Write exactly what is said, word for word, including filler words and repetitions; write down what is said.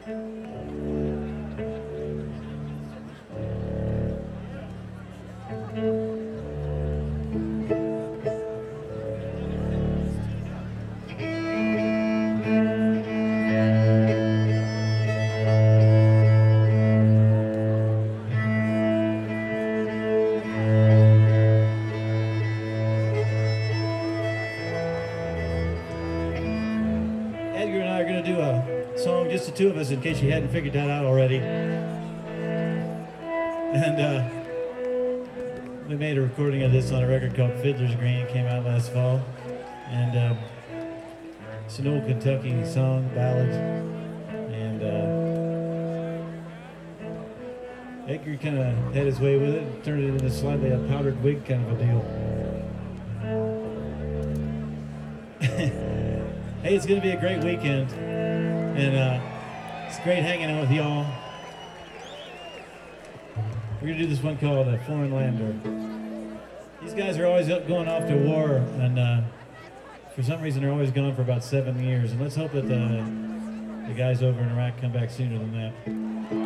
Edgar and I are going to do a song, just the two of us, in case you hadn't figured that out already. And uh, we made a recording of this on a record called Fiddler's Green. It came out last fall. And uh, it's an old Kentucky song, ballad. And uh, Edgar kind of had his way with it, turned it into slightly a powdered wig kind of a deal. Hey, it's going to be a great weekend, and uh, it's great hanging out with y'all. We're going to do this one called uh, Foreign Lander. These guys are always up going off to war, and uh, for some reason they're always gone for about seven years, and let's hope that the, the guys over in Iraq come back sooner than that.